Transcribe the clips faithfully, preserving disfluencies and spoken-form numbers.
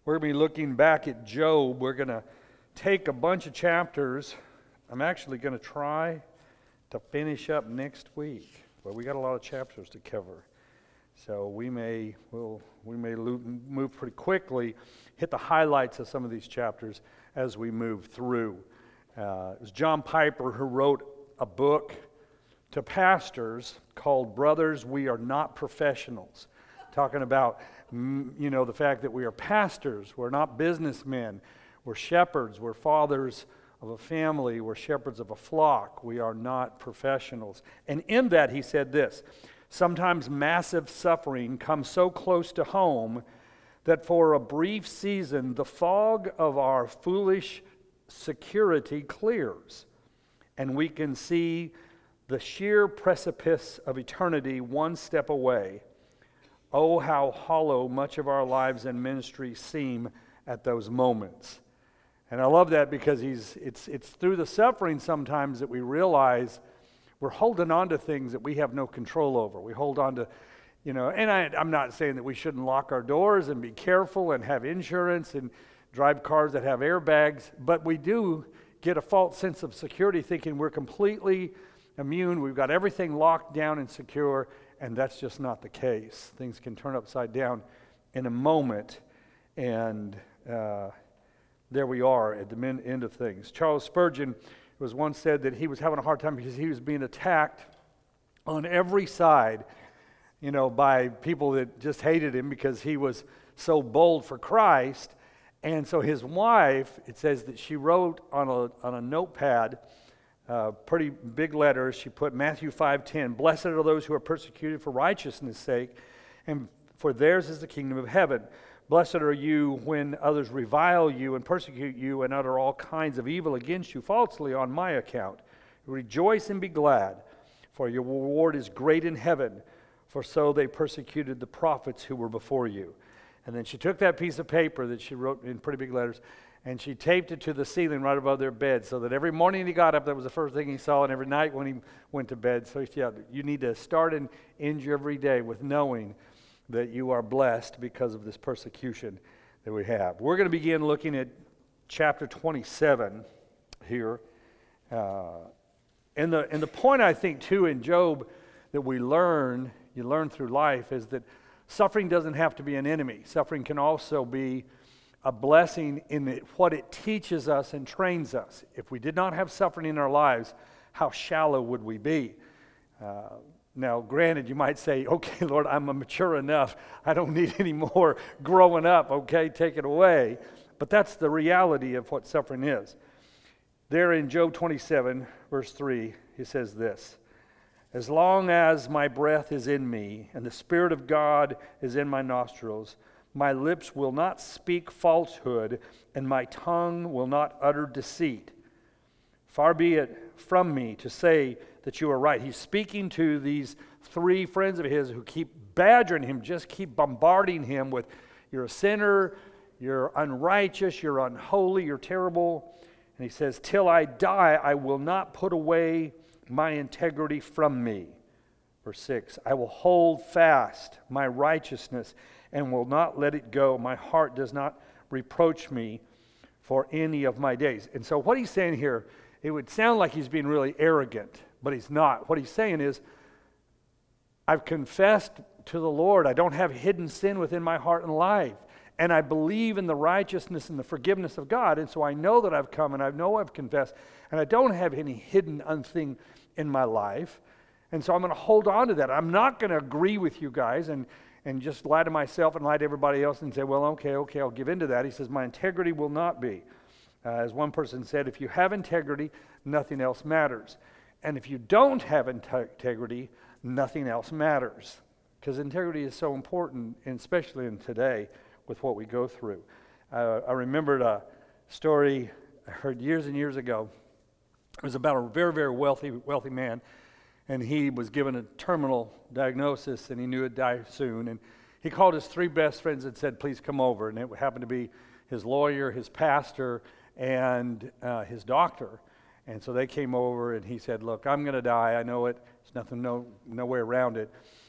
We're going to be looking back at Job. We're going to take a bunch of chapters. I'm actually going to try to finish up next week, but we got a lot of chapters to cover. So we may we'll, we may lo- move pretty quickly, hit the highlights of some of these chapters as we move through. Uh, it was John Piper who wrote a book to pastors called Brothers, We Are Not Professionals, talking about you know the fact that we are pastors, we're not businessmen, we're shepherds, we're fathers of a family, we're shepherds of a flock, we are not professionals. And in that he said this: sometimes massive suffering comes so close to home that for a brief season the fog of our foolish security clears, and we can see the sheer precipice of eternity one step away. Oh, how hollow much of our lives and ministry seem at those moments. And I love that because he's it's it's through the suffering sometimes that we realize we're holding on to things that we have no control over. We hold on to, you know, and I, I'm not saying that we shouldn't lock our doors and be careful and have insurance and drive cars that have airbags, but we do get a false sense of security thinking we're completely immune, we've got everything locked down and secure, and that's just not the case. Things can turn upside down in a moment, and uh, there we are at the end of things. Charles Spurgeon was once said that he was having a hard time because he was being attacked on every side, you know, by people that just hated him because he was so bold for Christ. And so his wife, it says that she wrote on a on a notepad, uh, pretty big letters, she put Matthew five ten, blessed are those who are persecuted for righteousness' sake, and for theirs is the kingdom of heaven. Blessed are you when others revile you and persecute you and utter all kinds of evil against you falsely on my account. Rejoice and be glad, for your reward is great in heaven, for so they persecuted the prophets who were before you. And then she took that piece of paper that she wrote in pretty big letters, and she taped it to the ceiling right above their bed, so that every morning he got up, that was the first thing he saw, and every night when he went to bed. So yeah, you need to start and end your every day with knowing that you are blessed because of this persecution that we have. We're going to begin looking at chapter twenty-seven here. Uh, and the and the point I think too in Job that we learn, you learn through life, is that suffering doesn't have to be an enemy. Suffering can also be a blessing in it, what it teaches us and trains us. If we did not have suffering in our lives, how shallow would we be? Uh, now, granted, you might say, okay, Lord, I'm mature enough. I don't need any more growing up, okay? Take it away. But that's the reality of what suffering is. There in Job twenty-seven, verse three, he says this: as long as my breath is in me and the Spirit of God is in my nostrils, my lips will not speak falsehood and my tongue will not utter deceit. Far be it from me to say that you are right. He's speaking to these three friends of his who keep badgering him, just keep bombarding him with, you're a sinner, you're unrighteous, you're unholy, you're terrible. And he says, till I die, I will not put away my integrity from me. Verse six, I will hold fast my righteousness and will not let it go. My heart does not reproach me for any of my days. And so what he's saying here, it would sound like he's being really arrogant, but he's not. What he's saying is, I've confessed to the Lord. I don't have hidden sin within my heart and life. And I believe in the righteousness and the forgiveness of God. And so I know that I've come and I know I've confessed. And I don't have any hidden thing in my life. And so I'm going to hold on to that. I'm not going to agree with you guys and, and just lie to myself and lie to everybody else and say, well, okay, okay, I'll give in to that. He says, my integrity will not be. Uh, as one person said, if you have integrity, nothing else matters. And if you don't have integrity, nothing else matters. Because integrity is so important, and especially in today with what we go through. Uh, I remembered a story I heard years and years ago. It was about a very, very wealthy, wealthy man, and he was given a terminal diagnosis, and he knew he'd die soon. And he called his three best friends and said, please come over. And it happened to be his lawyer, his pastor, and uh, his doctor. And so they came over, and he said, look, I'm going to die. I know it. There's nothing, no, no way around it.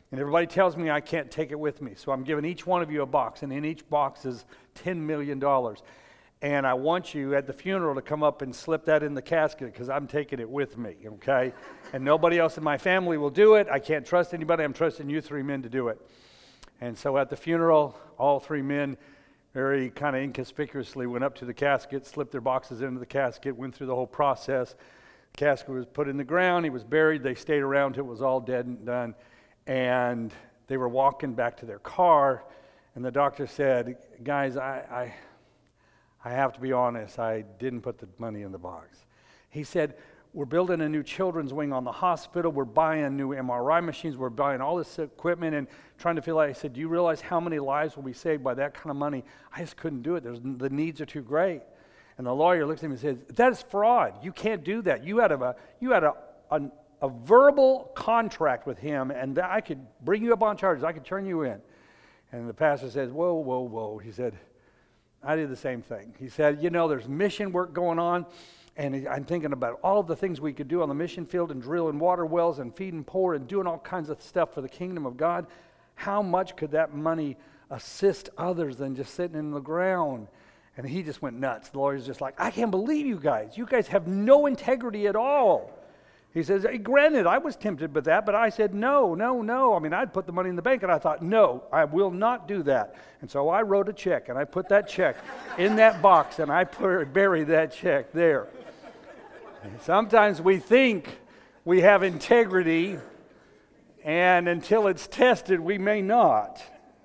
And everybody tells me I can't take it with me. So I'm giving each one of you a box, and in each box is ten million dollars. And I want you at the funeral to come up and slip that in the casket because I'm taking it with me, okay? And nobody else in my family will do it. I can't trust anybody. I'm trusting you three men to do it. And so at the funeral, all three men very kind of inconspicuously went up to the casket, slipped their boxes into the casket, went through the whole process. The casket was put in the ground. He was buried. They stayed around till it was all dead and done. And they were walking back to their car, and the doctor said, guys, I, I, I have to be honest, I didn't put the money in the box. He said, we're building a new children's wing on the hospital, we're buying new M R I machines, we're buying all this equipment and trying to feel like, I said, do you realize how many lives will be saved by that kind of money? I just couldn't do it, There's, the needs are too great. And the lawyer looks at him and says, that is fraud, you can't do that. You had a, you had a, a a verbal contract with him, and I could bring you up on charges. I could turn you in. And the pastor says, whoa, whoa, whoa. He said, I did the same thing. He said, you know, there's mission work going on, and I'm thinking about all the things we could do on the mission field and drilling water wells and feeding poor and doing all kinds of stuff for the kingdom of God. How much could that money assist others than just sitting in the ground? And he just went nuts. The lawyer's just like, I can't believe you guys. You guys have no integrity at all. He says, hey, granted, I was tempted by that, but I said, no, no, no. I mean, I'd put the money in the bank, and I thought, no, I will not do that. And so I wrote a check, and I put that check in that box, and I put, buried that check there. And sometimes we think we have integrity, and until it's tested, we may not.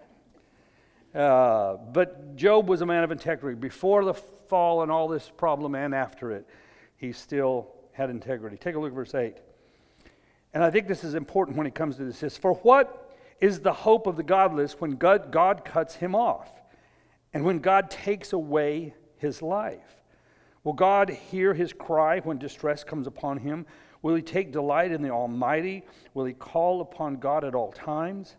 Uh, but Job was a man of integrity. Before the fall and all this problem and after it, he still had integrity. Take a look at verse eight. And I think this is important when it comes to this. It says, for what is the hope of the godless when God, God cuts him off? And when God takes away his life? Will God hear his cry when distress comes upon him? Will he take delight in the Almighty? Will he call upon God at all times?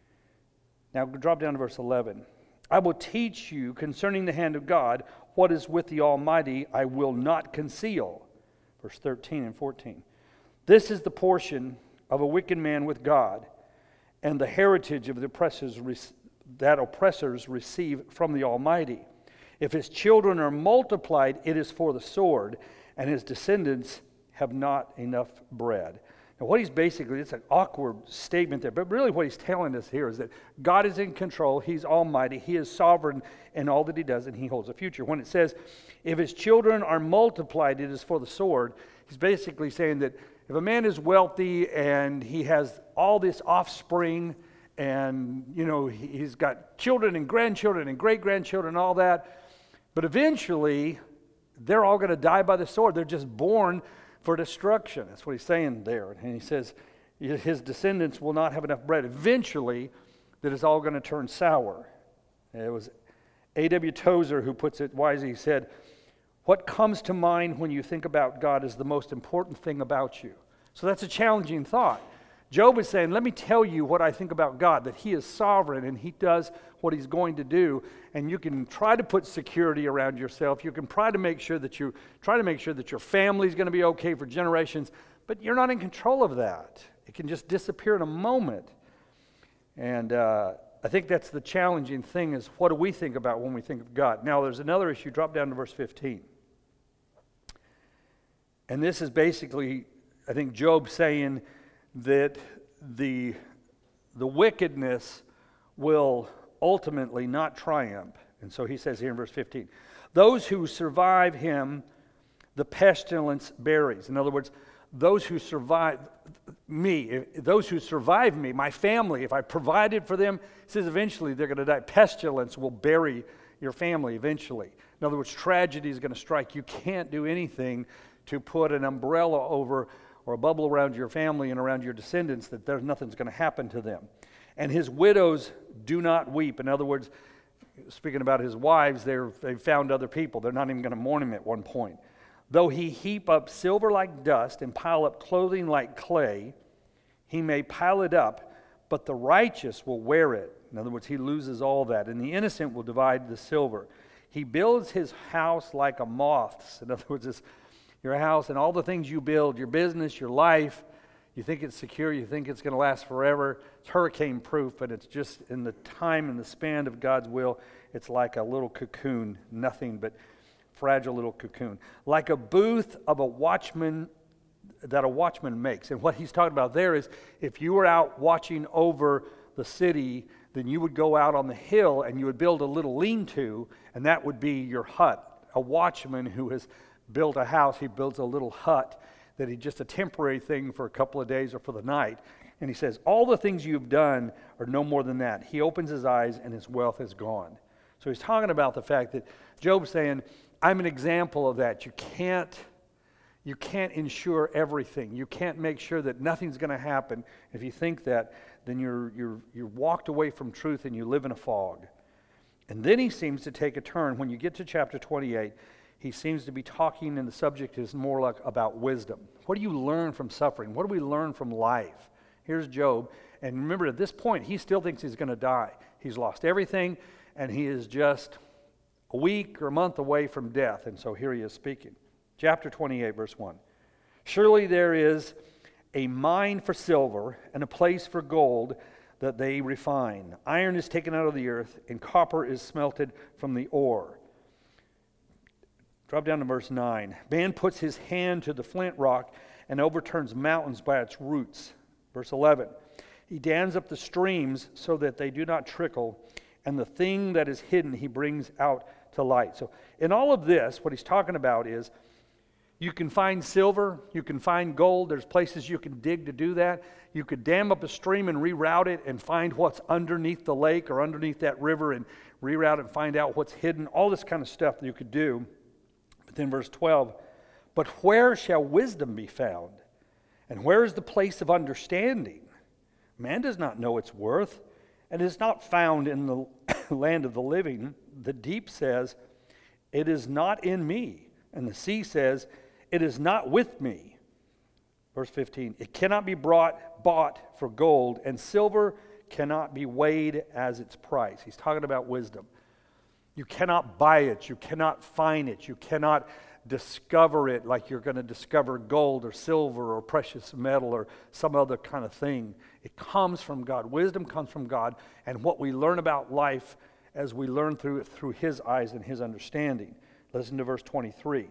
Now drop down to verse eleven. I will teach you concerning the hand of God, what is with the Almighty I will not conceal. Verse thirteen and fourteen. This is the portion of a wicked man with God, and the heritage of the oppressors that oppressors receive from the Almighty. If his children are multiplied, it is for the sword, and his descendants have not enough bread. Now what he's basically, it's an awkward statement there, but really what he's telling us here is that God is in control, he's almighty, he is sovereign in all that he does, and he holds a future. When it says, if his children are multiplied, it is for the sword, he's basically saying that if a man is wealthy and he has all this offspring, and you know he's got children and grandchildren and great-grandchildren and all that, but eventually they're all going to die by the sword. They're just born for destruction. That's what he's saying there. And he says his descendants will not have enough bread. Eventually, that is all going to turn sour. It was A W Tozer who puts it wisely. He said, what comes to mind when you think about God is the most important thing about you. So that's a challenging thought. Job is saying, let me tell you what I think about God, that he is sovereign and he does what he's going to do. And you can try to put security around yourself. You can try to make sure that you try to make sure that your family is going to be okay for generations, but you're not in control of that. It can just disappear in a moment. And uh, I think that's the challenging thing, is what do we think about when we think of God? Now there's another issue. Drop down to verse fifteen. And this is basically, I think, Job saying that the, the wickedness will ultimately not triumph. And so he says here in verse fifteen, those who survive him, the pestilence buries. In other words, those who survive me, those who survive me, my family, if I provided for them, it says eventually they're going to die. Pestilence will bury your family eventually. In other words, tragedy is going to strike. You can't do anything to put an umbrella over or a bubble around your family and around your descendants that there's nothing's going to happen to them. And his widows do not weep. In other words, speaking about his wives, they're, they've found other people. They're not even going to mourn him at one point. Though he heap up silver like dust and pile up clothing like clay, he may pile it up, but the righteous will wear it. In other words, he loses all that, and the innocent will divide the silver. He builds his house like a moth's. In other words, it's your house and all the things you build, your business, your life, You think it's secure, you think it's going to last forever. It's hurricane proof, and it's just in the time and the span of God's will, it's like a little cocoon, nothing but fragile little cocoon. Like a booth of a watchman that a watchman makes. And what he's talking about there is if you were out watching over the city, then you would go out on the hill and you would build a little lean-to, and that would be your hut. A watchman who has built a house, he builds a little hut that he just a temporary thing for a couple of days or for the night. And he says, all the things you've done are no more than that. He opens his eyes and his wealth is gone. So he's talking about the fact that Job's saying, I'm an example of that. You can't, you can't ensure everything. You can't make sure that nothing's going to happen. If you think that, then you're, you're, you're walked away from truth and you live in a fog. And then he seems to take a turn. When you get to chapter twenty-eight, he seems to be talking, and the subject is more like about wisdom. What do you learn from suffering? What do we learn from life? Here's Job, and remember at this point, he still thinks he's going to die. He's lost everything, and he is just a week or a month away from death, and so here he is speaking. Chapter twenty-eight, verse one. Surely there is a mine for silver and a place for gold that they refine. Iron is taken out of the earth, and copper is smelted from the ore. Drop down to verse nine. Man puts his hand to the flint rock and overturns mountains by its roots. Verse eleven. He dams up the streams so that they do not trickle, and the thing that is hidden he brings out to light. So in all of this, what he's talking about is you can find silver, you can find gold, there's places you can dig to do that. You could dam up a stream and reroute it and find what's underneath the lake or underneath that river and reroute and find out what's hidden, all this kind of stuff that you could do. But then verse twelve, but where shall wisdom be found? And where is the place of understanding? Man does not know its worth, and is not found in the land of the living. The deep says, it is not in me. And the sea says, it is not with me. Verse fifteen, it cannot be brought, bought for gold, and silver cannot be weighed as its price. He's talking about wisdom. You cannot buy it. You cannot find it. You cannot discover it like you're going to discover gold or silver or precious metal or some other kind of thing. It comes from God. Wisdom comes from God, and what we learn about life as we learn through it through His eyes and His understanding. Listen to verse twenty-three.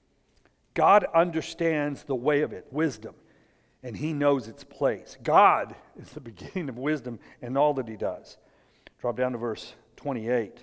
God understands the way of it, wisdom, and He knows its place. God is the beginning of wisdom and all that He does. Drop down to verse twenty-eight.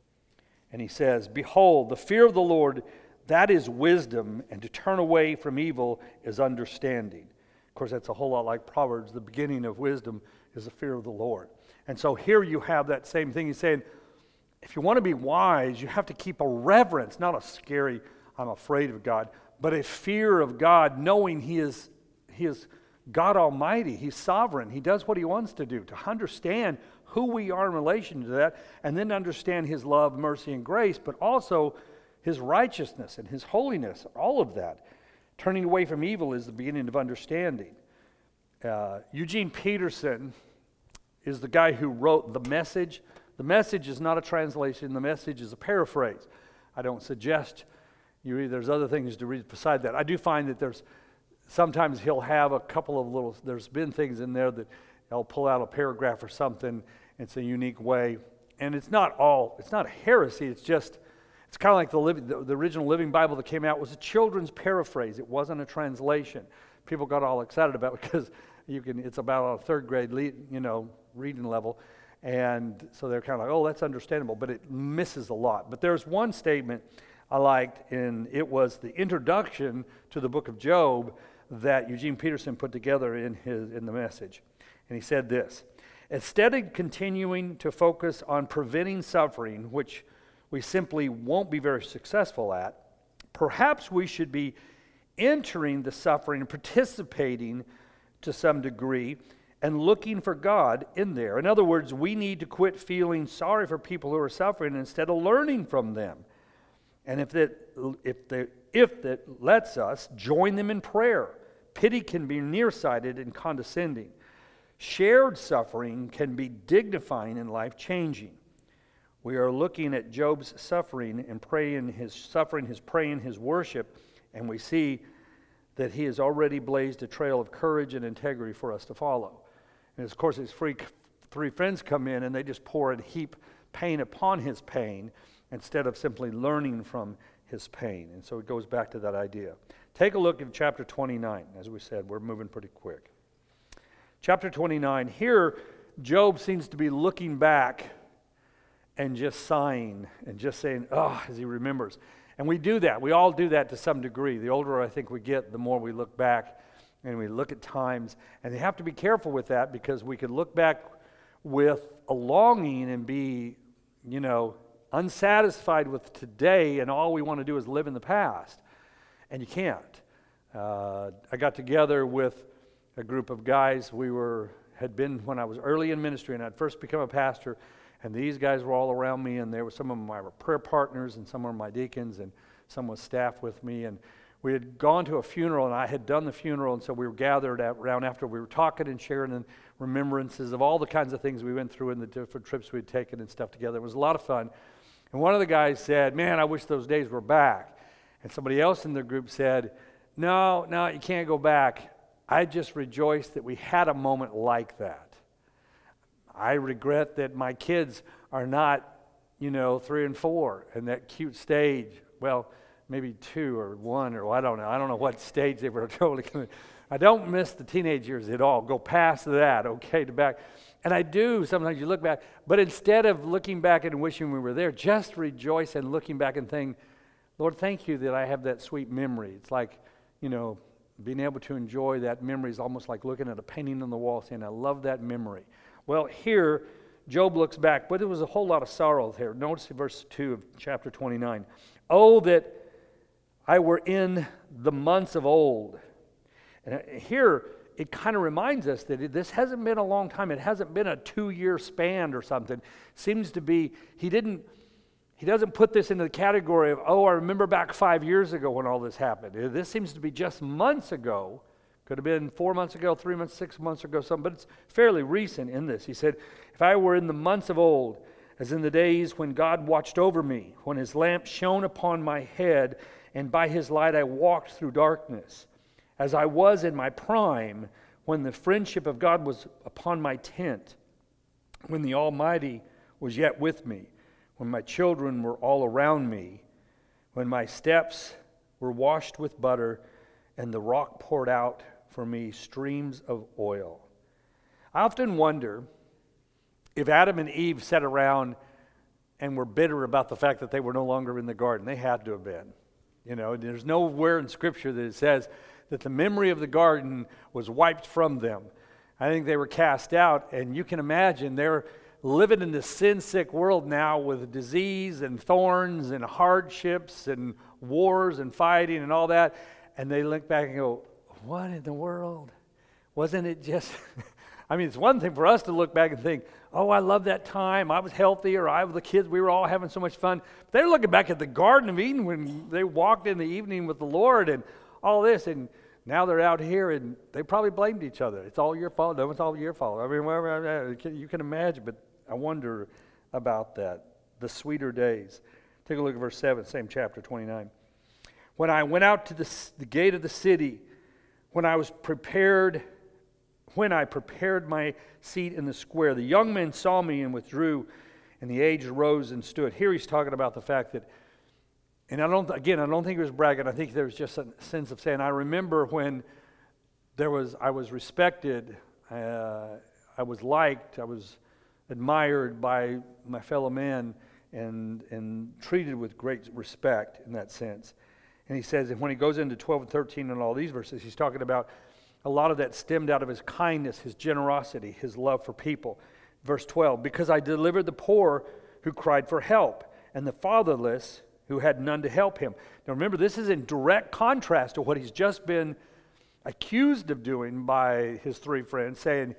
And he says, behold, the fear of the Lord, that is wisdom, and to turn away from evil is understanding. Of course, that's a whole lot like Proverbs. The beginning of wisdom is the fear of the Lord. And so here you have that same thing. He's saying, if you want to be wise, you have to keep a reverence, not a scary, I'm afraid of God, but a fear of God, knowing He is, He is God Almighty. He's sovereign. He does what He wants to do. To understand who we are in relation to that, and then understand His love, mercy, and grace, but also His righteousness and His holiness, all of that. Turning away from evil is the beginning of understanding. Uh, Eugene Peterson is the guy who wrote The Message. The Message is not a translation. The Message is a paraphrase. I don't suggest you read. There's other things to read beside that. I do find that there's sometimes he'll have a couple of little, there's been things in there that he'll pull out a paragraph or something. It's a unique way. And it's not all, it's not a heresy. It's just, it's kind of like the, living, the, the original Living Bible that came out was a children's paraphrase. It wasn't a translation. People got all excited about it because you can, it's about a third grade, you know, reading level. And so they're kind of like, oh, that's understandable, but it misses a lot. But there's one statement I liked, and it was the introduction to the book of Job that Eugene Peterson put together in his in the Message. And he said this, instead of continuing to focus on preventing suffering, which we simply won't be very successful at, perhaps we should be entering the suffering and participating to some degree and looking for God in there. In other words, we need to quit feeling sorry for people who are suffering instead of learning from them. And if that, if that, if that lets us, join them in prayer. Pity can be nearsighted and condescending. Shared suffering can be dignifying and life-changing. We are looking at Job's suffering and praying his suffering, his praying, his worship, and we see that he has already blazed a trail of courage and integrity for us to follow. And of course, his three, three friends come in and they just pour and heap pain upon his pain instead of simply learning from his pain. And so it goes back to that idea. Take a look at chapter twenty-nine. As we said, we're moving pretty quick. Chapter twenty-nine, here Job seems to be looking back and just sighing and just saying, oh, as he remembers. And we do that. We all do that to some degree. The older I think we get, the more we look back and we look at times. And you have to be careful with that because we could look back with a longing and be, you know, unsatisfied with today, and all we want to do is live in the past. And you can't. Uh, I got together with a group of guys. We were had been when I was early in ministry, and I'd first become a pastor. And these guys were all around me, and there were some of them my prayer partners, and some were my deacons, and some was staff with me. And we had gone to a funeral, and I had done the funeral, and so we were gathered at, around after. We were talking and sharing and remembrances of all the kinds of things we went through and the different trips we had taken and stuff together. It was a lot of fun. And one of the guys said, man, I wish those days were back. And somebody else in the group said, no, no, you can't go back. I just rejoice that we had a moment like that. I regret that my kids are not, you know, three and four and that cute stage. Well, maybe two or one or I don't know. I don't know what stage they were totally coming. I don't miss the teenage years at all. Go past that, okay, to back. And I do. Sometimes you look back. But instead of looking back and wishing we were there, just rejoice and looking back and think, Lord, thank you that I have that sweet memory. It's like, you know, being able to enjoy that memory is almost like looking at a painting on the wall saying, I love that memory. Well, here, Job looks back, but there was a whole lot of sorrow there. Notice verse two of chapter twenty-nine. Oh, that I were in the months of old. And here, it kind of reminds us that it, this hasn't been a long time. It hasn't been a two-year span or something. Seems to be, he didn't, he doesn't put this into the category of, oh, I remember back five years ago when all this happened. This seems to be just months ago. Could have been four months ago, three months, six months ago, something, but it's fairly recent in this. He said, if I were in the months of old, as in the days when God watched over me, when his lamp shone upon my head, and by his light I walked through darkness, as I was in my prime, when the friendship of God was upon my tent, when the Almighty was yet with me, when my children were all around me, when my steps were washed with butter, and the rock poured out for me streams of oil. I often wonder if Adam and Eve sat around and were bitter about the fact that they were no longer in the garden. They had to have been. You know, there's nowhere in Scripture that it says that the memory of the garden was wiped from them. I think they were cast out, and you can imagine they're living in this sin-sick world now with disease and thorns and hardships and wars and fighting and all that. And they look back and go, what in the world? Wasn't it just... I mean, it's one thing for us to look back and think, oh, I love that time. I was healthy, or I was the kids. We were all having so much fun. But they're looking back at the Garden of Eden when they walked in the evening with the Lord and all this. And now they're out here, and they probably blamed each other. It's all your fault. No, it's all your fault. I mean, you can imagine, but I wonder about that. The sweeter days. Take a look at verse seven, same chapter, twenty-nine. When I went out to the, the gate of the city, when I was prepared, when I prepared my seat in the square, the young men saw me and withdrew, and the aged rose and stood. Here he's talking about the fact that, and I don't, again, I don't think he was bragging. I think there was just a sense of saying, I remember when there was, I was respected, uh, I was liked, I was admired by my fellow men, and and treated with great respect in that sense. And he says, and when he goes into twelve and thirteen and all these verses, he's talking about a lot of that stemmed out of his kindness, his generosity, his love for people. Verse twelve, because I delivered the poor who cried for help, and the fatherless who had none to help him. Now remember, this is in direct contrast to what he's just been accused of doing by his three friends, saying,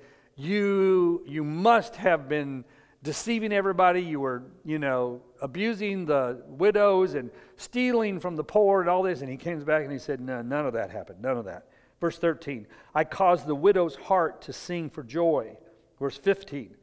you, you must have been deceiving everybody. You were, you know, abusing the widows and stealing from the poor and all this. And he comes back and he said, no, none of that happened. None of that. Verse thirteen, I caused the widow's heart to sing for joy. Verse fifteen,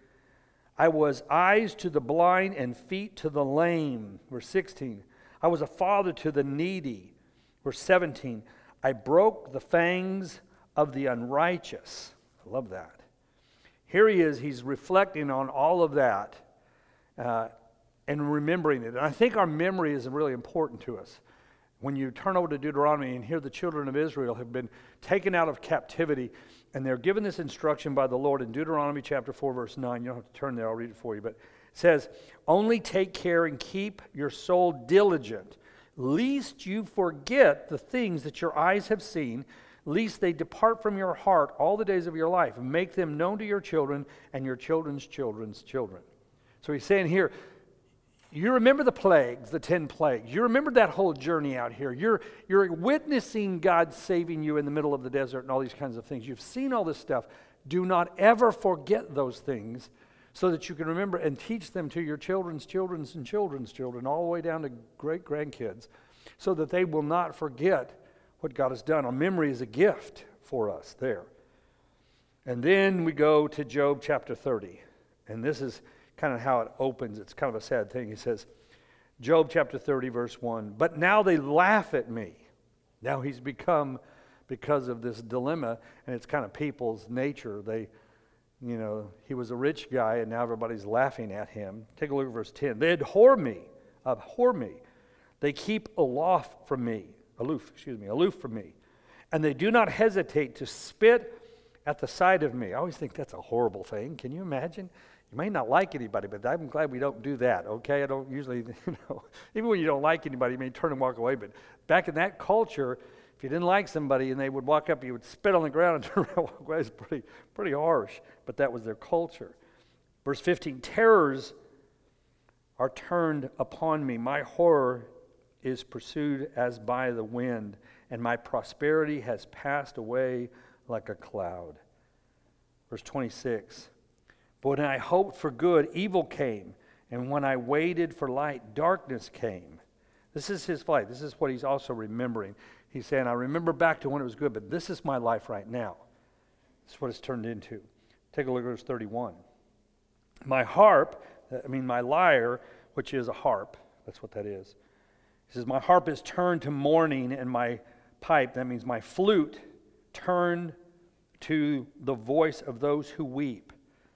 I was eyes to the blind and feet to the lame. Verse sixteen, I was a father to the needy. Verse seventeen, I broke the fangs of the unrighteous. I love that. Here he is, he's reflecting on all of that uh, and remembering it. And I think our memory is really important to us. When you turn over to Deuteronomy and hear the children of Israel have been taken out of captivity, and they're given this instruction by the Lord in Deuteronomy chapter four, verse nine. You don't have to turn there, I'll read it for you. But it says, only take care and keep your soul diligent, lest you forget the things that your eyes have seen, lest they depart from your heart all the days of your life, and make them known to your children and your children's children's children. So he's saying here, you remember the plagues, the ten plagues. You remember that whole journey out here. You're, you're witnessing God saving you in the middle of the desert and all these kinds of things. You've seen all this stuff. Do not ever forget those things so that you can remember and teach them to your children's children's and children's children, all the way down to great grandkids, so that they will not forget what God has done. Our memory is a gift for us there. And then we go to Job chapter thirty. And this is kind of how it opens. It's kind of a sad thing. He says, Job chapter thirty, verse one, but now they laugh at me. Now he's become, because of this dilemma, and it's kind of people's nature. They, you know, he was a rich guy, and now everybody's laughing at him. Take a look at verse ten. They abhor me, abhor me. They keep aloof from me, aloof, excuse me, aloof from me. And they do not hesitate to spit at the sight of me. I always think that's a horrible thing. Can you imagine? You may not like anybody, but I'm glad we don't do that, okay? I don't usually, you know, even when you don't like anybody, you may turn and walk away. But back in that culture, if you didn't like somebody and they would walk up, you would spit on the ground and turn around and walk away. It's pretty, pretty harsh, but that was their culture. Verse fifteen, terrors are turned upon me. My horror is pursued as by the wind, and my prosperity has passed away like a cloud. Verse twenty-six, but when I hoped for good, evil came, and when I waited for light, darkness came. This is his life. This is what he's also remembering. He's saying, I remember back to when it was good, but this is my life right now. This is what it's turned into. Take a look at verse thirty-one. My harp, I mean my lyre, which is a harp, that's what that is. He says, my harp is turned to mourning, and my pipe, that means my flute, turned to the voice of those who weep.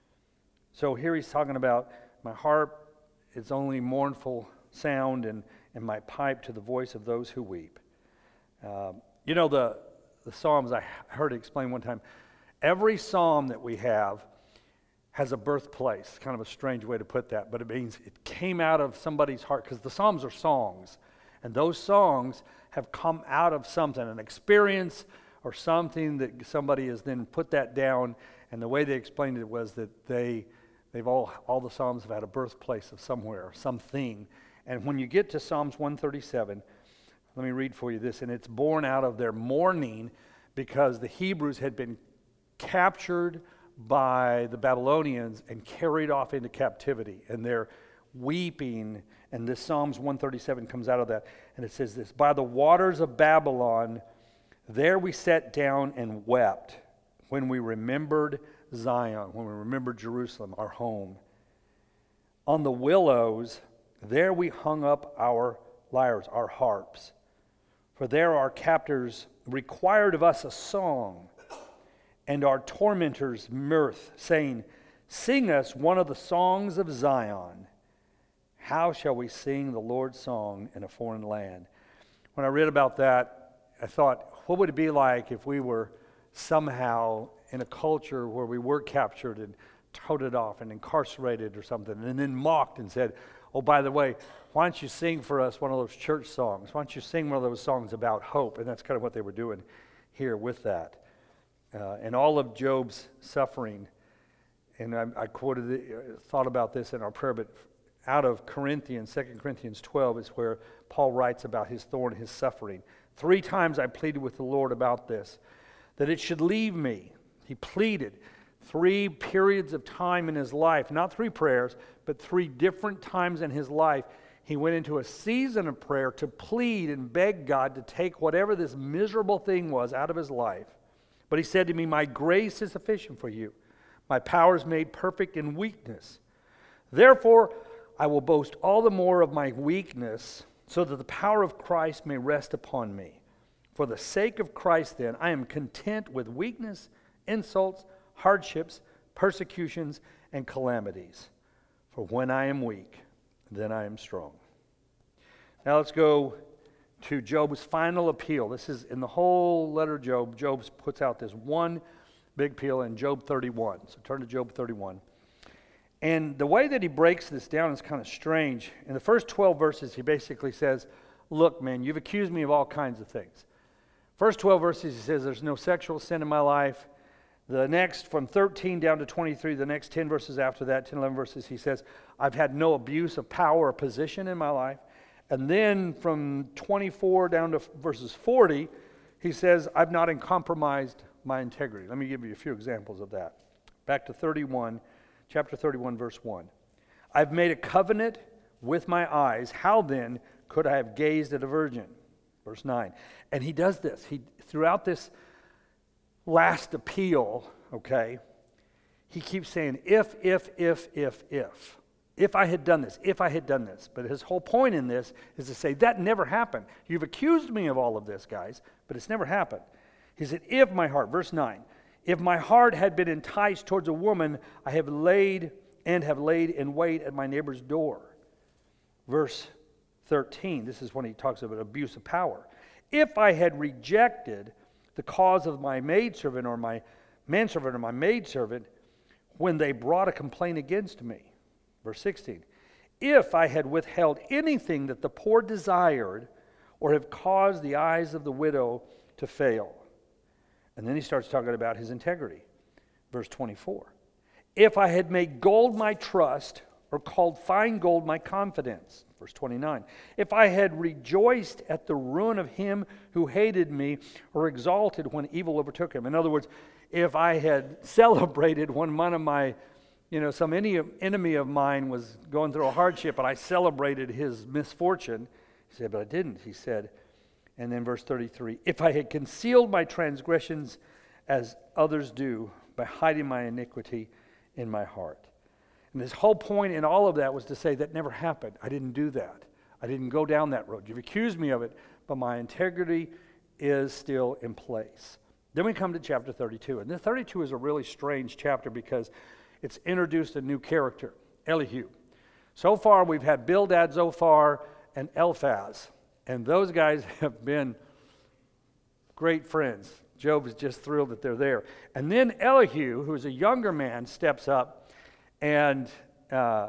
So here he's talking about my harp, its only mournful sound, and, and my pipe to the voice of those who weep. Um, you know, the, the Psalms, I heard it explained one time, every psalm that we have has a birthplace. Kind of a strange way to put that, but it means it came out of somebody's heart, because the Psalms are songs, and those songs have come out of something, an experience or something that somebody has then put that down, and the way they explained it was that they, they've all, all the Psalms have had a birthplace of somewhere, something. And when you get to Psalms one thirty-seven, let me read for you this, and it's born out of their mourning because the Hebrews had been captured by the Babylonians and carried off into captivity, and they're weeping, and this Psalms one thirty-seven comes out of that, and it says this, by the waters of Babylon, there we sat down and wept when we remembered Zion, when we remembered Jerusalem, our home. On the willows, there we hung up our lyres, our harps. For there our captors required of us a song, and our tormentors mirth, saying, sing us one of the songs of Zion. How shall we sing the Lord's song in a foreign land? When I read about that, I thought, what would it be like if we were somehow in a culture where we were captured and toted off and incarcerated or something, and then mocked and said, oh, by the way, why don't you sing for us one of those church songs? Why don't you sing one of those songs about hope? And that's kind of what they were doing here with that. Uh, and all of Job's suffering, and I, I quoted it, thought about this in our prayer, but out of Corinthians, Second Corinthians twelve is where Paul writes about his thorn, his suffering. Three times I pleaded with the Lord about this, that it should leave me. He pleaded three periods of time in his life, not three prayers, but three different times in his life. He went into a season of prayer to plead and beg God to take whatever this miserable thing was out of his life. But he said to me, my grace is sufficient for you. My power is made perfect in weakness. Therefore, I will boast all the more of my weakness, so that the power of Christ may rest upon me. For the sake of Christ, then, I am content with weakness, insults, hardships, persecutions, and calamities. For when I am weak, then I am strong. Now let's go to Job's final appeal. This is in the whole letter of Job. Job puts out this one big appeal in Job thirty-one. So turn to Job thirty-one. And the way that he breaks this down is kind of strange. In the first twelve verses, he basically says, look, man, you've accused me of all kinds of things. First twelve verses, he says, there's no sexual sin in my life. The next, from thirteen down to twenty-three, the next ten verses after that, ten, eleven verses, he says, I've had no abuse of power or position in my life. And then from twenty-four down to verses forty, he says, I've not compromised my integrity. Let me give you a few examples of that. Back to thirty-one, chapter thirty-one, verse one. I've made a covenant with my eyes. How then could I have gazed at a virgin? Verse nine. And he does this. He throughout this last appeal, okay, he keeps saying, if, if, if, if, if. If I had done this, if I had done this. But his whole point in this is to say, that never happened. You've accused me of all of this, guys, but it's never happened. He said, if my heart, verse nine, if my heart had been enticed towards a woman, I have laid and have laid in wait at my neighbor's door. Verse thirteen, this is when he talks about abuse of power. If I had rejected the cause of my maidservant or my manservant or my maidservant when they brought a complaint against me. Verse sixteen, if I had withheld anything that the poor desired or have caused the eyes of the widow to fail. And then he starts talking about his integrity. Verse twenty-four, if I had made gold my trust or called fine gold my confidence. Verse twenty-nine, if I had rejoiced at the ruin of him who hated me or exalted when evil overtook him. In other words, if I had celebrated when one of my, you know, some any enemy of mine was going through a hardship and I celebrated his misfortune. He said, but I didn't. He said, and then verse thirty-three, if I had concealed my transgressions as others do by hiding my iniquity in my heart. And his whole point in all of that was to say that never happened. I didn't do that. I didn't go down that road. You've accused me of it, but my integrity is still in place. Then we come to chapter thirty-two. And the thirty-two is a really strange chapter because it's introduced a new character, Elihu. So far, we've had Bildad, Zophar, and Eliphaz. And those guys have been great friends. Job is just thrilled that they're there. And then Elihu, who is a younger man, steps up. And uh,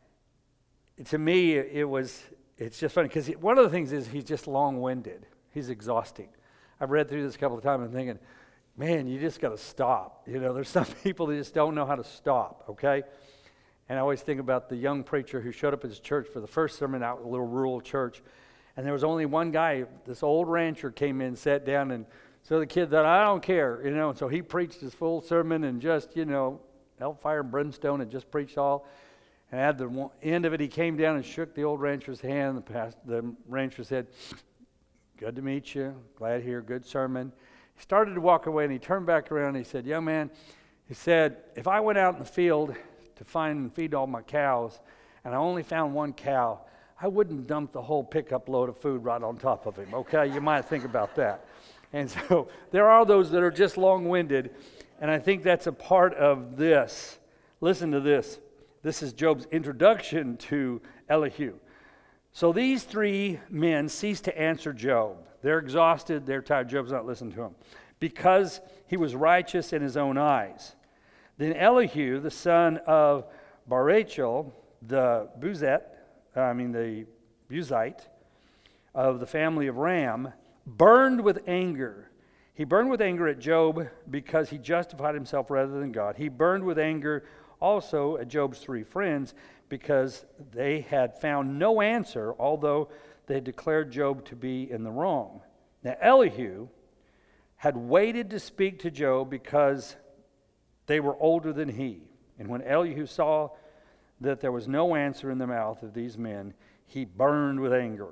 to me, it was, it's just funny because one of the things is he's just long-winded. He's exhausting. I've read through this a couple of times and thinking, man, you just got to stop. You know, there's some people that just don't know how to stop, okay? And I always think about the young preacher who showed up at his church for the first sermon out in a little rural church. And there was only one guy, this old rancher came in, sat down, and so the kid thought, I don't care, you know. And so he preached his full sermon and just, you know, hellfire and brimstone and just preached all. And at the end of it, he came down and shook the old rancher's hand. The, past, the rancher said, good to meet you, glad to hear, good sermon. He started to walk away and he turned back around and he said, young man, he said, if I went out in the field to find and feed all my cows and I only found one cow, I wouldn't dump the whole pickup load of food right on top of him, okay? You might think about that. And so there are those that are just long-winded, and I think that's a part of this. Listen to this. This is Job's introduction to Elihu. So these three men cease to answer Job. They're exhausted, they're tired. Job's not listening to them. Because he was righteous in his own eyes. Then Elihu, the son of Barachel, the Buzet, I mean the Buzite of the family of Ram, burned with anger. He burned with anger at Job because he justified himself rather than God. He burned with anger also at Job's three friends because they had found no answer, although they had declared Job to be in the wrong. Now Elihu had waited to speak to Job because they were older than he. And when Elihu saw that there was no answer in the mouth of these men, he burned with anger.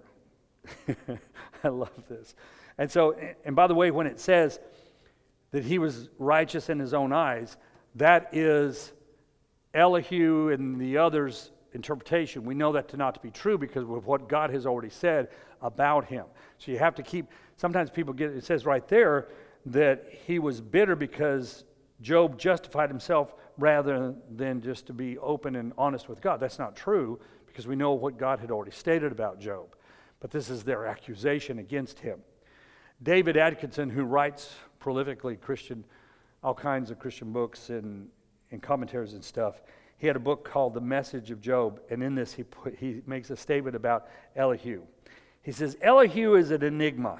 I love this. And so, and by the way, when it says that he was righteous in his own eyes, that is Elihu and the others' interpretation. We know that to not to be true because of what God has already said about him. So you have to keep, sometimes people get, it says right there that he was bitter because Job justified himself rather than just to be open and honest with God. That's not true, because we know what God had already stated about Job. But this is their accusation against him. David Atkinson, who writes prolifically Christian, all kinds of Christian books and, and commentaries and stuff, he had a book called The Message of Job, and in this he put, he makes a statement about Elihu. He says, Elihu is an enigma.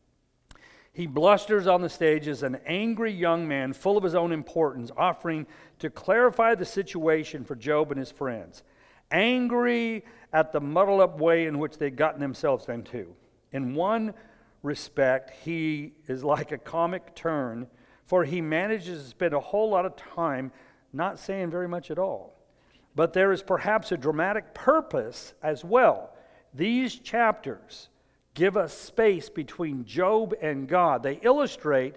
He blusters on the stage as an angry young man full of his own importance, offering to clarify the situation for Job and his friends, angry at the muddled-up way in which they'd gotten themselves into. In one respect, he is like a comic turn, for he manages to spend a whole lot of time not saying very much at all. But there is perhaps a dramatic purpose as well. These chapters give us space between Job and God. They illustrate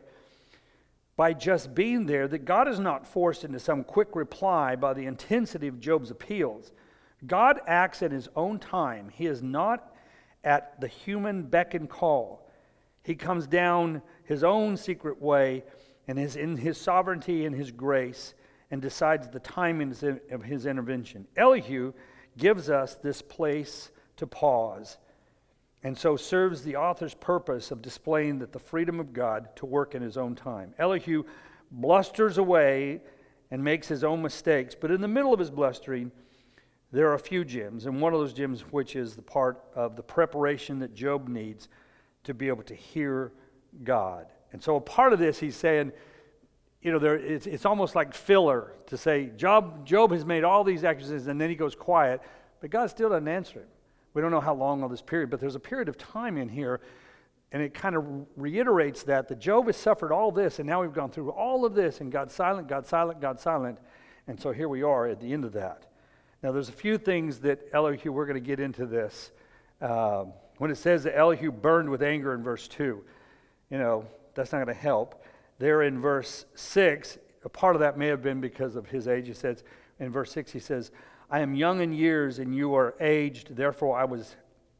by just being there that God is not forced into some quick reply by the intensity of Job's appeals. God acts at his own time. He is not at the human beck and call. He comes down his own secret way and is in his sovereignty and his grace and decides the timing of his intervention. Elihu gives us this place to pause, and so serves the author's purpose of displaying that the freedom of God to work in his own time. Elihu blusters away and makes his own mistakes, but in the middle of his blustering, there are a few gems, and one of those gems which is the part of the preparation that Job needs to be able to hear God. And so a part of this, he's saying, you know, there it's, it's almost like filler to say, Job, Job has made all these accusations, and then he goes quiet, but God still doesn't answer him. We don't know how long all this period, but there's a period of time in here, and it kind of reiterates that, that Job has suffered all this, and now we've gone through all of this, and God's silent, God's silent, God's silent, and so here we are at the end of that. Now, there's a few things that Elihu, we're going to get into this. Uh, when it says that Elihu burned with anger in verse two, you know, that's not going to help. There in verse six, a part of that may have been because of his age. He says, in verse six, he says, I am young in years and you are aged, therefore I was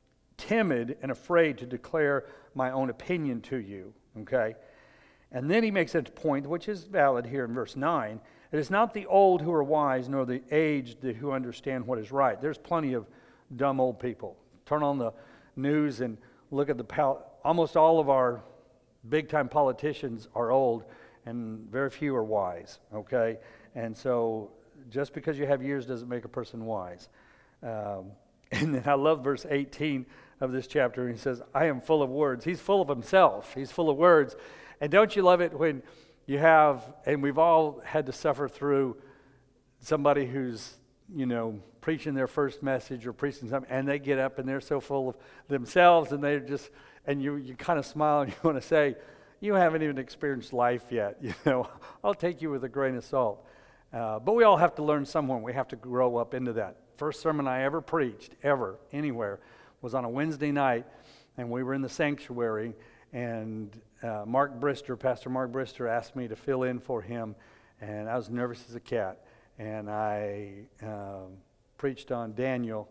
timid and afraid to declare my own opinion to you, okay? And then he makes a point, which is valid here in verse nine, it is not the old who are wise, nor the aged who understand what is right. There's plenty of dumb old people. Turn on the news and look at the, pal- almost all of our big-time politicians are old, and very few are wise, okay? And so just because you have years doesn't make a person wise. Um, and then I love verse eighteen of this chapter. He says, I am full of words. He's full of himself. He's full of words. And don't you love it when you have, and we've all had to suffer through somebody who's, you know, preaching their first message or preaching something, and they get up and they're so full of themselves, and they're just, and you, you kind of smile and you want to say, you haven't even experienced life yet. You know, I'll take you with a grain of salt. Uh, but we all have to learn somewhere. We have to grow up into that. First sermon I ever preached, ever, anywhere, was on a Wednesday night, and we were in the sanctuary, and uh, Mark Brister, Pastor Mark Brister, asked me to fill in for him, and I was nervous as a cat, and I um, preached on Daniel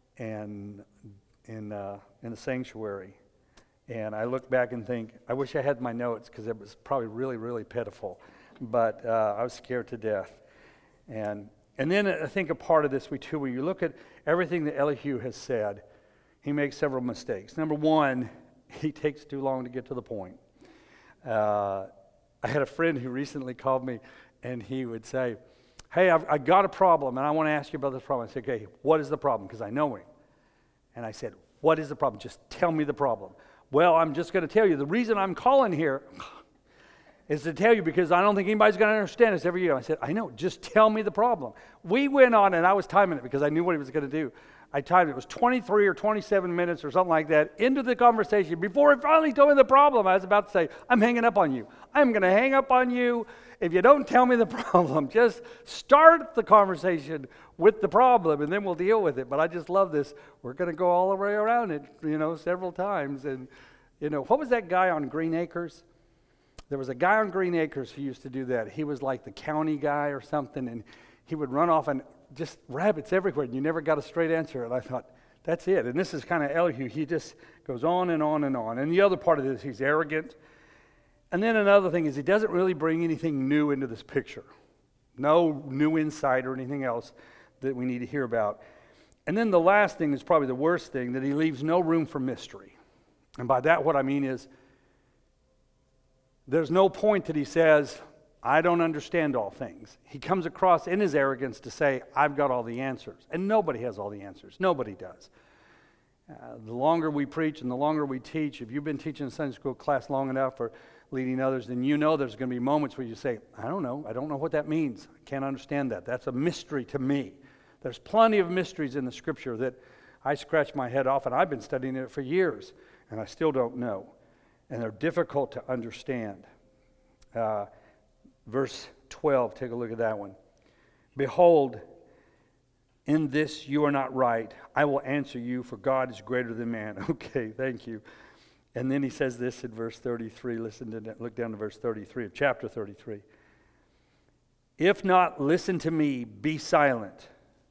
and in uh, in the sanctuary, and I look back and think, I wish I had my notes, because it was probably really, really pitiful, but uh, I was scared to death. And and then I think a part of this, we too, when you look at everything that Elihu has said, he makes several mistakes. Number one, he takes too long to get to the point. Uh, I had a friend who recently called me, and he would say, hey, I've, I've got a problem, and I want to ask you about this problem. I said, okay, what is the problem? Because I know him. And I said, what is the problem? Just tell me the problem. Well, I'm just going to tell you, the reason I'm calling here is to tell you because I don't think anybody's going to understand this every year. I said, I know, just tell me the problem. We went on, and I was timing it because I knew what he was going to do. I timed it. It was twenty-three or twenty-seven minutes or something like that into the conversation. Before he finally told me the problem, I was about to say, I'm hanging up on you. I'm going to hang up on you if you don't tell me the problem. Just start the conversation with the problem, and then we'll deal with it. But I just love this. We're going to go all the way around it, you know, several times. And, you know, what was that guy on Green Acres? There was a guy on Green Acres who used to do that. He was like the county guy or something, and he would run off and just rabbits everywhere, and you never got a straight answer. And I thought, That's it. And this is kind of Elihu. He just goes on and on and on. And the other part of this, he's arrogant. And then another thing is he doesn't really bring anything new into this picture. No new insight or anything else that we need to hear about. And then the last thing is probably the worst thing, that he leaves no room for mystery. And by that what I mean is there's no point that he says, I don't understand all things. He comes across in his arrogance to say, I've got all the answers. And nobody has all the answers. Nobody does. Uh, the longer we preach and the longer we teach, if you've been teaching a Sunday school class long enough or leading others, then you know there's going to be moments where you say, I don't know. I don't know what that means. I can't understand that. That's a mystery to me. There's plenty of mysteries in the Scripture that I scratch my head off, and I've been studying it for years, and I still don't know. And they're difficult to understand. Uh, verse twelve, take a look at that one. Behold, in this you are not right. I will answer you, for God is greater than man. Okay, thank you. And then he says this in verse thirty-three. Listen to that. Look down to verse thirty-three of chapter thirty-three. If not, listen to me, be silent,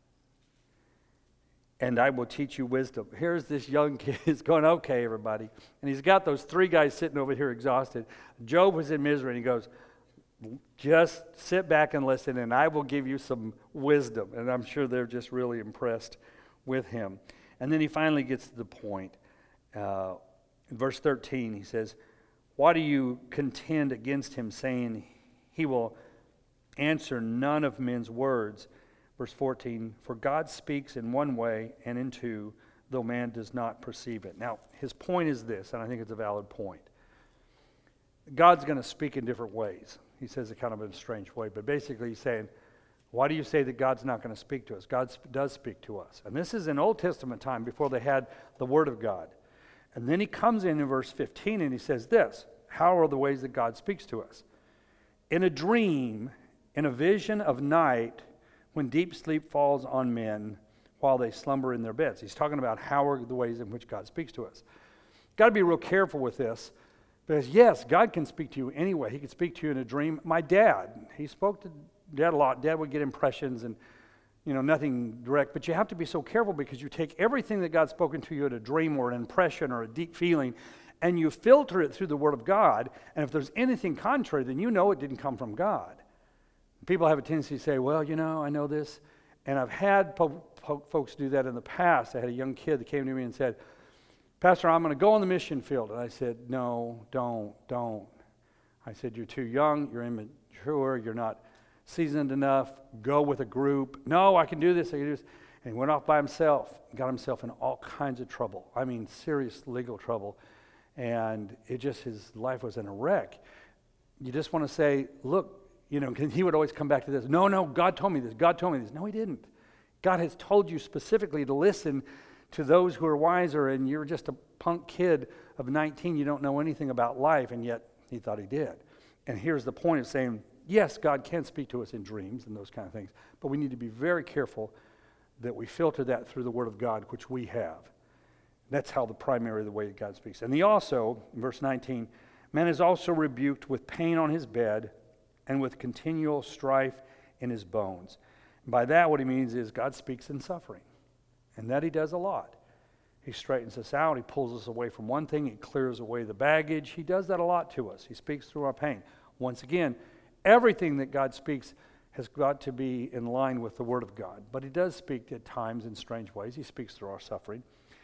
and I will teach you wisdom. Here's this young kid. He's going, okay, everybody. And he's got those three guys sitting over here exhausted. Job was in misery, and he goes, just sit back and listen, and I will give you some wisdom. And I'm sure they're just really impressed with him. And then he finally gets to the point. Uh, in verse thirteen, he says, why do you contend against him, saying he will answer none of men's words? Verse fourteen, for God speaks in one way and in two, though man does not perceive it. Now, his point is this, and I think it's a valid point. God's going to speak in different ways. He says it kind of in a strange way, but basically he's saying, why do you say that God's not going to speak to us? God sp- does speak to us. And this is in Old Testament time before they had the Word of God. And then he comes in in verse fifteen and he says this, how are the ways that God speaks to us? In a dream, in a vision of night, when deep sleep falls on men while they slumber in their beds. He's talking about how are the ways in which God speaks to us. Got to be real careful with this, because yes, God can speak to you anyway. He could speak to you in a dream. My dad, he spoke to Dad a lot. Dad would get impressions and, you know, nothing direct. But you have to be so careful, because you take everything that God's spoken to you in a dream or an impression or a deep feeling, and you filter it through the Word of God. And if there's anything contrary, then you know it didn't come from God. People have a tendency to say, well, you know, I know this. And I've had po- po- folks do that in the past. I had a young kid that came to me and said, Pastor, I'm going to go on the mission field. And I said, no, don't, don't. I said, you're too young, you're immature, you're not seasoned enough. Go with a group. No, I can do this, I can do this. And he went off by himself, got himself in all kinds of trouble. I mean, serious legal trouble. And it just, his life was in a wreck. You just want to say, look, you know, he would always come back to this. No, no, God told me this. God told me this. No, he didn't. God has told you specifically to listen to those who are wiser, and you're just a punk kid of nineteen. You don't know anything about life, and yet he thought he did. And here's the point of saying, yes, God can speak to us in dreams and those kind of things, but we need to be very careful that we filter that through the Word of God, which we have. That's how the primary the way that God speaks. And he also, in verse nineteen, man is also rebuked with pain on his bed and with continual strife in his bones. And by that, what he means is God speaks in suffering, and that he does a lot. He straightens us out. He pulls us away from one thing. He clears away the baggage. He does that a lot to us. He speaks through our pain. Once again, everything that God speaks has got to be in line with the Word of God, but he does speak at times in strange ways. He speaks through our suffering.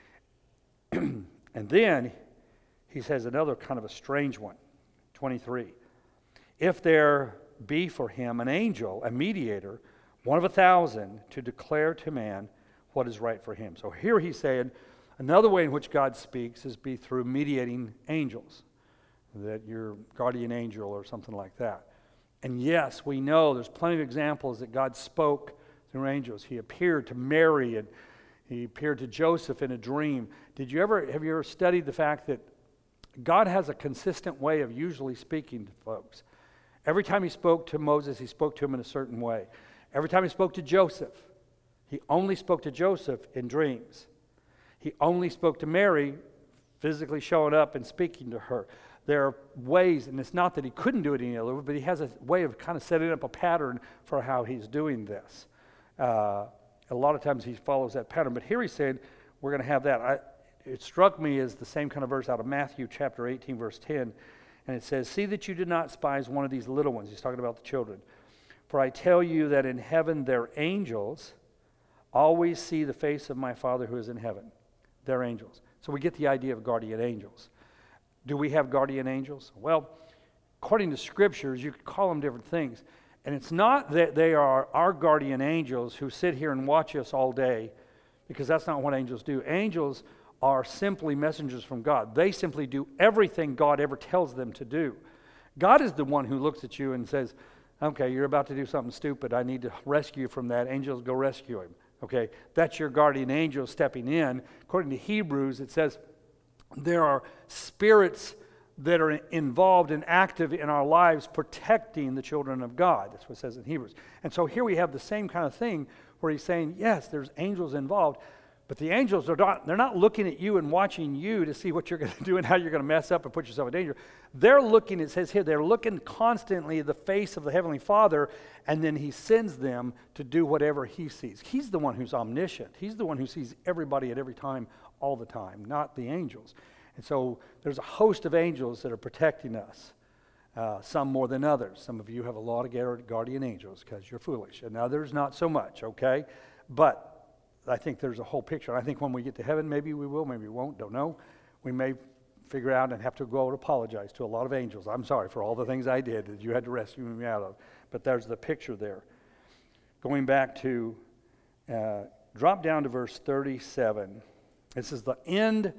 And then he says another kind of a strange one, twenty-three. If there be for him an angel, a mediator, one of a thousand, to declare to man what is right for him. So here he's saying another way in which God speaks is be through mediating angels, that your guardian angel or something like that. And yes, we know there's plenty of examples that God spoke through angels. He appeared to Mary, and he appeared to Joseph in a dream. Did you ever, have you ever studied the fact that God has a consistent way of usually speaking to folks? Every time he spoke to Moses, he spoke to him in a certain way. Every time he spoke to Joseph, he only spoke to Joseph in dreams. He only spoke to Mary, physically showing up and speaking to her. There are ways, and it's not that he couldn't do it any other way, but he has a way of kind of setting up a pattern for how he's doing this. Uh, a lot of times he follows that pattern. But here he's saying, we're going to have that. I, it struck me as the same kind of verse out of Matthew chapter eighteen, verse ten. And it says, see that you do not despise one of these little ones. He's talking about the children. For I tell you that in heaven their angels always see the face of my Father who is in heaven. They're angels. So we get the idea of guardian angels. Do we have guardian angels? Well, according to scriptures, you could call them different things. And it's not that they are our guardian angels who sit here and watch us all day, because that's not what angels do. Angels are simply messengers from God. They simply do everything God ever tells them to do. God is the one who looks at you and says, okay, you're about to do something stupid. I need to rescue you from that. Angels, go rescue him. Okay, that's your guardian angel stepping in. According to Hebrews, it says there are spirits that are involved and active in our lives protecting the children of God. That's what it says in Hebrews. And so here we have the same kind of thing where he's saying, yes, there's angels involved, but the angels are not, they're not looking at you and watching you to see what you're going to do and how you're going to mess up and put yourself in danger. They're looking, it says here, they're looking constantly at the face of the Heavenly Father, and then he sends them to do whatever he sees. He's the one who's omniscient. He's the one who sees everybody at every time, all the time, not the angels. And so there's a host of angels that are protecting us, uh, some more than others. Some of you have a lot of guardian angels because you're foolish, and others not so much, okay? But I think there's a whole picture. I think when we get to heaven, maybe we will, maybe we won't, don't know. We may figure out and have to go and apologize to a lot of angels. I'm sorry for all the things I did that you had to rescue me out of. But there's the picture there. Going back to, uh, drop down to verse thirty-seven. This is the end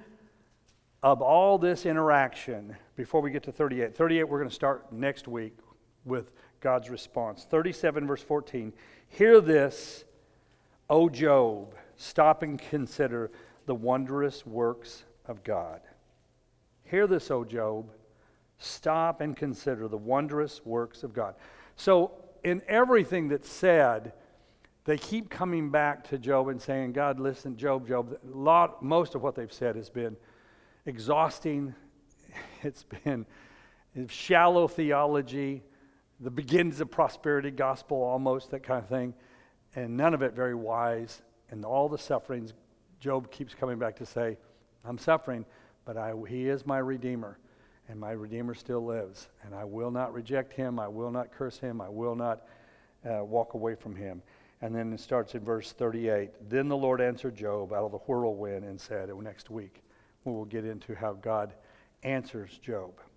of all this interaction before we get to thirty-eight. thirty-eight, we're going to start next week with God's response. thirty-seven, verse fourteen. Hear this, O Job, stop and consider the wondrous works of God. Hear this, O Job, stop and consider the wondrous works of God. So in everything that's said, they keep coming back to Job and saying, God, listen, Job, Job, a lot, most of what they've said has been exhausting. It's been shallow theology, the beginnings of prosperity gospel almost, that kind of thing. And none of it very wise. And all the sufferings, Job keeps coming back to say, I'm suffering, but I, he is my Redeemer. And my Redeemer still lives. And I will not reject him. I will not curse him. I will not uh, walk away from him. And then it starts in verse thirty-eight. Then the Lord answered Job out of the whirlwind and said, oh, next week we will get into how God answers Job.